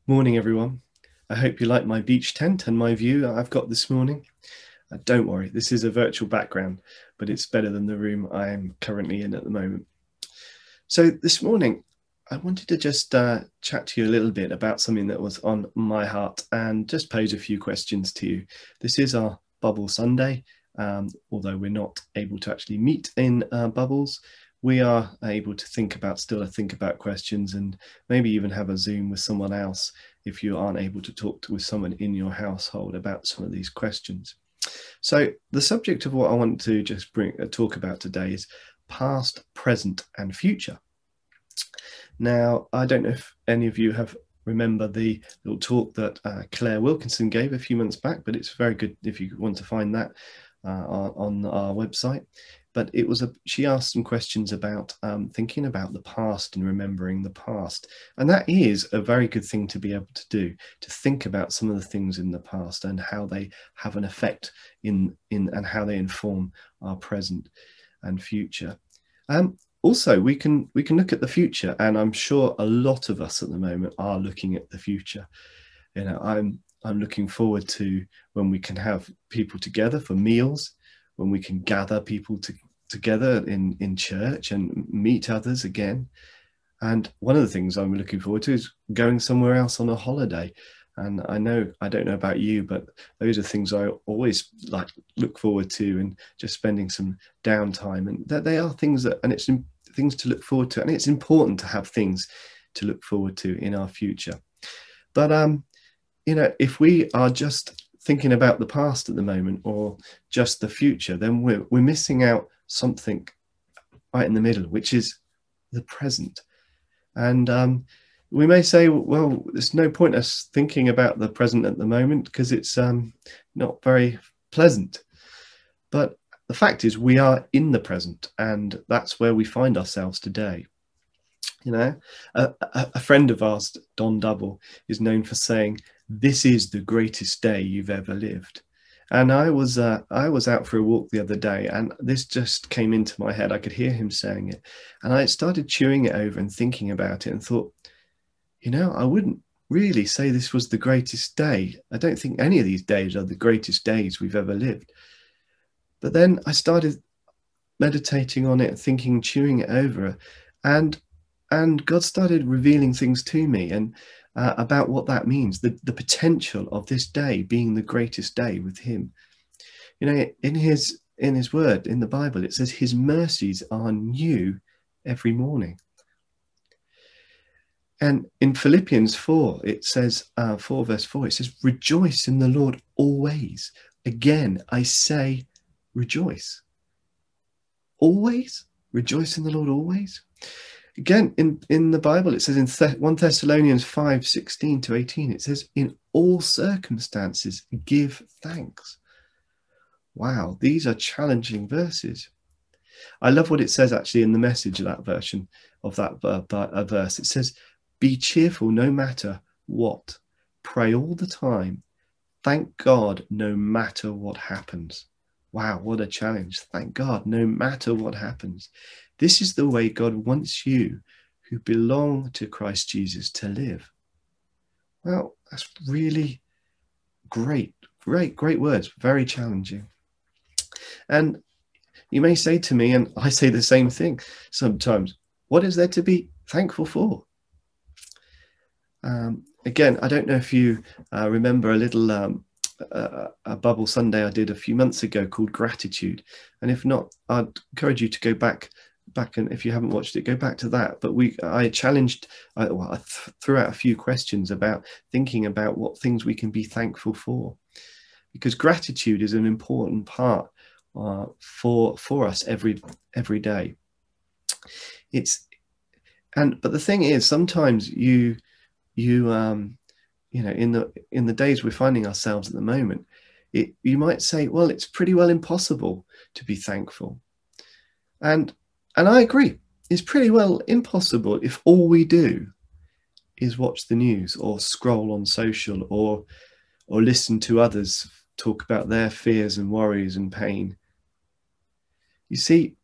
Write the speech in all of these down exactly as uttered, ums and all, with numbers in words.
Morning, everyone. I hope you like my beach tent and my view I've got this morning. Uh, don't worry, this is a virtual background, but it's better than the room I am currently in at the moment. So this morning, I wanted to just uh, chat to you a little bit about something that was on my heart and just pose a few questions to you. This is our Bubble Sunday. Um, although we're not able to actually meet in uh, bubbles, we are able to think about, still think about questions, and maybe even have a Zoom with someone else if you aren't able to talk to, with someone in your household about some of these questions. So the subject of what I want to just bring uh, talk about today is past, present, and future. Now, I don't know if any of you have remember the little talk that uh, Claire Wilkinson gave a few months back, but it's very good if you want to find that uh, on our website. But it was a she asked some questions about um, thinking about the past and remembering the past, and that is a very good thing to be able to do, to think about some of the things in the past and how they have an effect in in and how they inform our present and future. Um, also, we can we can look at the future, and I'm sure a lot of us at the moment are looking at the future. You know, I'm I'm looking forward to when we can have people together for meals, when we can gather people to, together in in church and meet others again. And one of the things I'm looking forward to is going somewhere else on a holiday. And I know, I don't know about you, but those are things I always like look forward to, and just spending some downtime. And that they are things that, and it's things to look forward to. And it's important to have things to look forward to in our future. But, um, you know, if we are just thinking about the past at the moment or just the future, then we're, we're missing out something right in the middle, which is the present. And um, we may say, well, there's no point us thinking about the present at the moment because it's um, not very pleasant. But the fact is, we are in the present, and that's where we find ourselves today. You know, a, a friend of ours, Don Double, is known for saying, "This is the greatest day you've ever lived." And I was uh, I was out for a walk the other day, and this just came into my head. I could hear him saying it, and I started chewing it over and thinking about it, and thought, you know, I wouldn't really say this was the greatest day. I don't think any of these days are the greatest days we've ever lived. But then I started meditating on it, thinking, chewing it over, and and God started revealing things to me, and uh, about what that means, the, the potential of this day being the greatest day with him. You know, in his in his word, in the Bible, it says his mercies are new every morning. And in Philippians four, it says, uh, four verse four, it says, rejoice in the Lord always. Again, I say, rejoice. Always? Rejoice in the Lord always? Again, in, in the Bible, it says in First Thessalonians five, sixteen to eighteen, it says, in all circumstances, give thanks. Wow, these are challenging verses. I love what it says actually in the Message of that version of that uh, verse. It says, be cheerful no matter what. Pray all the time. Thank God no matter what happens. Wow, what a challenge. Thank God no matter what happens. This is the way God wants you who belong to Christ Jesus to live. Well, that's really great, great, great words. Very challenging. And you may say to me, and I say the same thing sometimes, what is there to be thankful for? Um, again, I don't know if you uh, remember a little um, uh, a Bubble Sunday I did a few months ago called Gratitude. And if not, I'd encourage you to go back back and if you haven't watched it, go back to that. But we I challenged, I, well, I th threw out a few questions about thinking about what things we can be thankful for, because gratitude is an important part uh, for for us every every day. It's and but the thing is, sometimes you you um you know, in the in the days we're finding ourselves at the moment, it you might say, well, it's pretty well impossible to be thankful. And and I agree, it's pretty well impossible if all we do is watch the news or scroll on social or or listen to others talk about their fears and worries and pain. You see,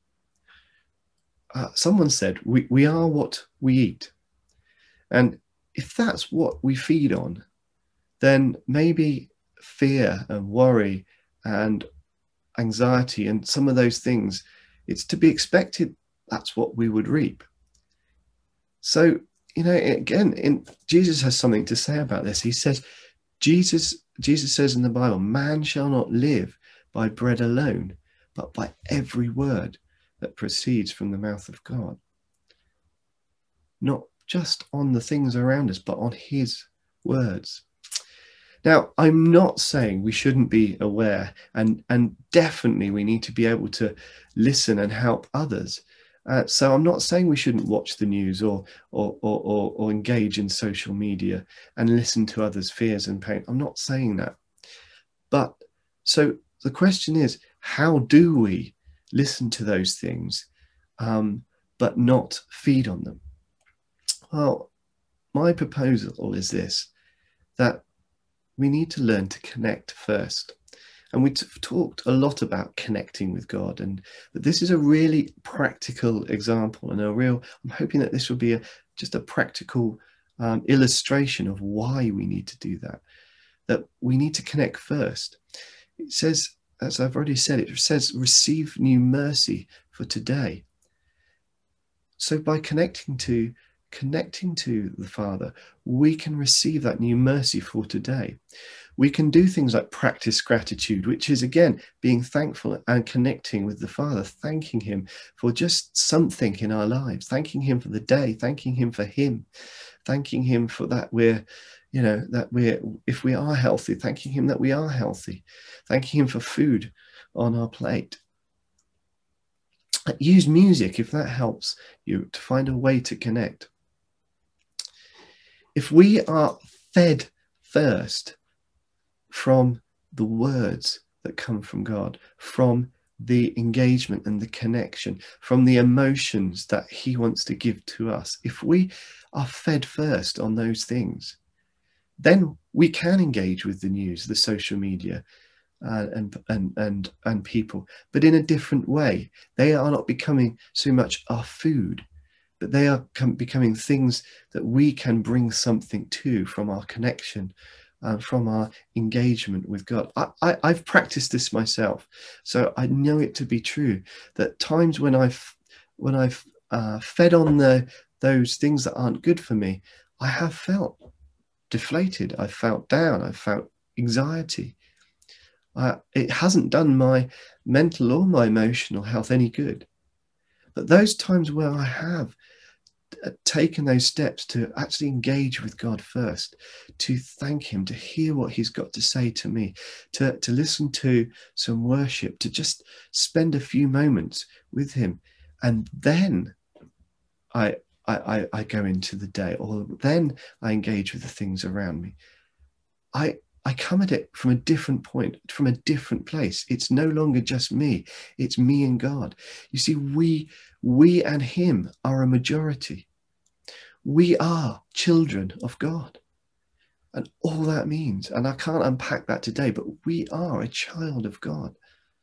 uh, someone said we, we are what we eat. And if that's what we feed on, then maybe fear and worry and anxiety and some of those things, it's to be expected that's what we would reap. So, you know, again, in, Jesus has something to say about this. He says, Jesus, Jesus says in the Bible, man shall not live by bread alone, but by every word that proceeds from the mouth of God. Not just on the things around us, but on his words. Now, I'm not saying we shouldn't be aware, and, and definitely we need to be able to listen and help others. Uh, so I'm not saying we shouldn't watch the news or or, or or or engage in social media and listen to others' fears and pain. I'm not saying that. But so the question is, how do we listen to those things, um, but not feed on them? Well, my proposal is this, that we need to learn to connect first. And we've talked a lot about connecting with God, and but this is a really practical example and a real, I'm hoping that this will be a, just a practical um, illustration of why we need to do that, that we need to connect first. It says, as I've already said, it says, receive new mercy for today. So by connecting to connecting to the Father, we can receive that new mercy for today. We can do things like practice gratitude, which is, again, being thankful and connecting with the Father, thanking him for just something in our lives, thanking him for the day, thanking him for him, thanking him for that we're, you know, that we're, if we are healthy, thanking him that we are healthy, thanking him for food on our plate. Use music if that helps you to find a way to connect. If we are fed first from the words that come from God, from the engagement and the connection, from the emotions that he wants to give to us, if we are fed first on those things, then we can engage with the news, the social media, uh, and, and, and, and people, but in a different way. They are not becoming so much our food, but they are becoming things that we can bring something to from our connection, uh, from our engagement with God. I, I, I've practiced this myself, so I know it to be true that times when I've when I've uh, fed on the those things that aren't good for me, I have felt deflated. I've felt down. I've felt anxiety. Uh, it hasn't done my mental or my emotional health any good. But those times where I have taken those steps to actually engage with God first, to thank him, to hear what he's got to say to me, to, to listen to some worship, to just spend a few moments with him, and then I, I, I go into the day, or then I engage with the things around me. I I come at it from a different point, from a different place. It's no longer just me. It's me and God. You see, we, we and him are a majority. We are children of God. And all that means, and I can't unpack that today, but we are a child of God.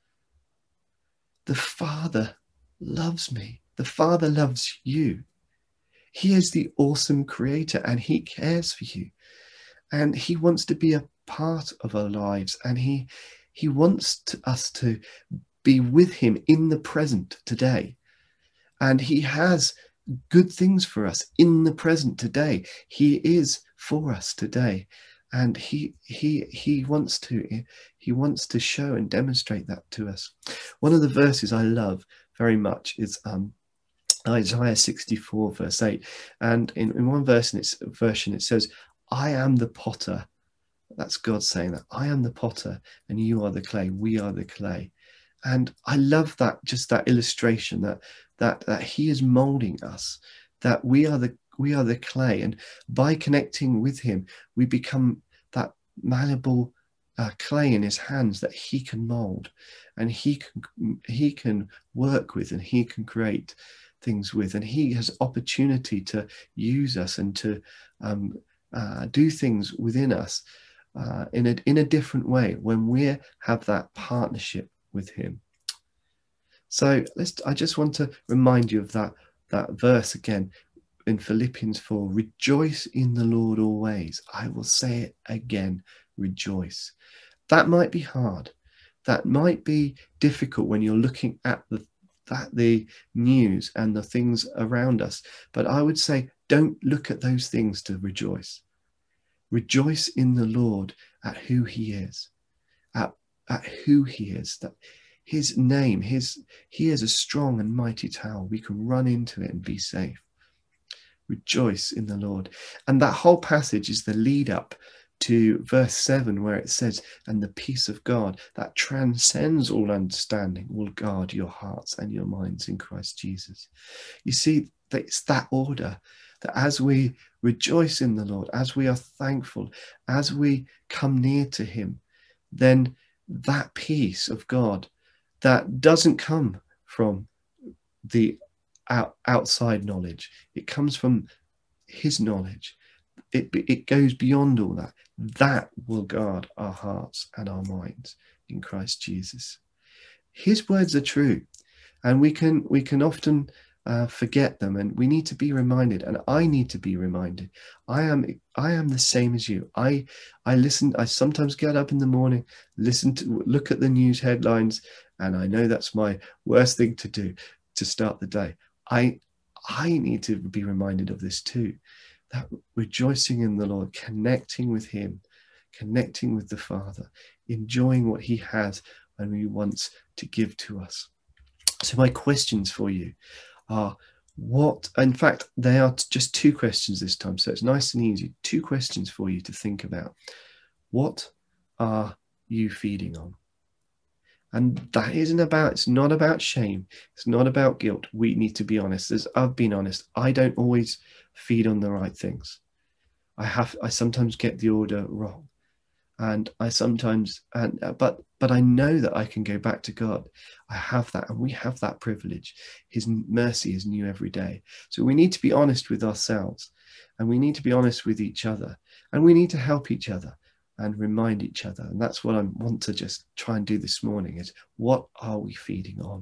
The Father loves me. The Father loves you. He is the awesome creator, and he cares for you. And he wants to be a part of our lives, and he he wants to, us to be with him in the present today, and he has good things for us in the present today. He is for us today, and he he he wants to he wants to show and demonstrate that to us. One of the verses I love very much is um Isaiah sixty-four verse eight, and in, in one verse in its version it says, I am the potter. That's God saying that. I am the potter and you are the clay. We are the clay. And I love that, just that illustration that that that he is molding us, that we are the we are the clay. And by connecting with him, we become that malleable uh, clay in his hands that he can mold, and he can he can work with, and he can create things with, and he has opportunity to use us and to um, Uh, do things within us uh, in a in a different way when we have that partnership with him. So let's. I just want to remind you of that that verse again. in Philippians four, rejoice in the Lord always. I will say it again, rejoice. That might be hard. That might be difficult when you're looking at the that the news and the things around us. But I would say, don't look at those things to rejoice. Rejoice in the Lord at who he is, at, at who he is, that his name, his he is a strong and mighty tower. We can run into it and be safe. Rejoice in the Lord. And that whole passage is the lead up to verse seven, where it says, and the peace of God that transcends all understanding will guard your hearts and your minds in Christ Jesus. You see, it's that order, that as we rejoice in the Lord, as we are thankful, as we come near to him, then that peace of God that doesn't come from the out, outside knowledge, it comes from his knowledge. It, it goes beyond all that. That will guard our hearts and our minds in Christ Jesus. His words are true, and we can we can often uh, forget them, and we need to be reminded. And I need to be reminded. I am I am the same as you. I I listen. I sometimes get up in the morning, listen to look at the news headlines, and I know that's my worst thing to do to start the day. I I need to be reminded of this too. That rejoicing in the Lord, connecting with him, connecting with the Father, enjoying what he has and he wants to give to us. So my questions for you are, what, in fact, they are just two questions this time, so it's nice and easy. Two questions for you to think about. What are you feeding on? And that isn't about, it's not about shame. It's not about guilt. We need to be honest. As I've been honest, I don't always feed on the right things. I have, I sometimes get the order wrong. And I sometimes, and but but I know that I can go back to God. I have that, and we have that privilege. His mercy is new every day. So we need to be honest with ourselves, and we need to be honest with each other, and we need to help each other and remind each other. And that's what I want to just try and do this morning, is what are we feeding on?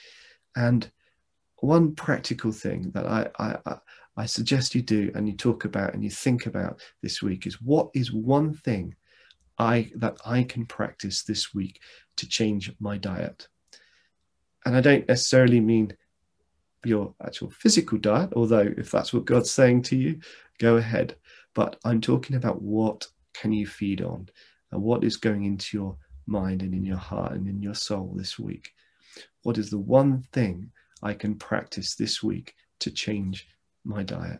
And one practical thing that I, I, I suggest you do and you talk about and you think about this week is, what is one thing I that I can practice this week to change my diet? And I don't necessarily mean your actual physical diet, although if that's what God's saying to you, go ahead. But I'm talking about, what can you feed on, and what is going into your mind and in your heart and in your soul this week? What is the one thing I can practice this week to change my diet?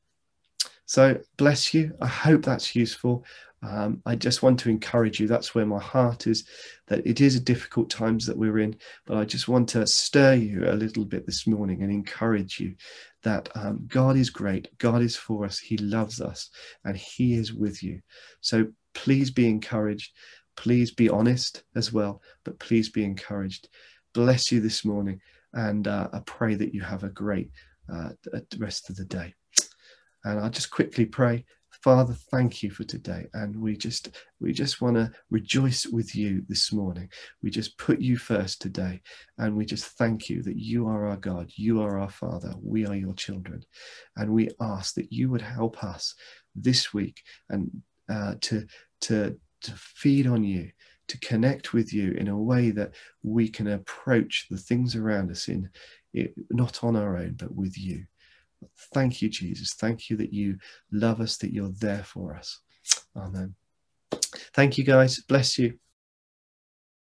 So bless you. I hope that's useful. Um, I just want to encourage you. That's where my heart is, that it is a difficult times that we're in, but I just want to stir you a little bit this morning and encourage you that um, God is great. God is for us. He loves us and he is with you. So please be encouraged. Please be honest as well, but please be encouraged. Bless you this morning. And uh, I pray that you have a great uh, rest of the day. And I'll just quickly pray. Father, thank you for today. And we just we just want to rejoice with you this morning. We just put you first today. And we just thank you that you are our God. You are our Father. We are your children. And we ask that you would help us this week and uh, to, to, to feed on you, to connect with you in a way that we can approach the things around us in it, not on our own, but with you. Thank you, Jesus. Thank you that you love us, that you're there for us. Amen. Thank you, guys. Bless you.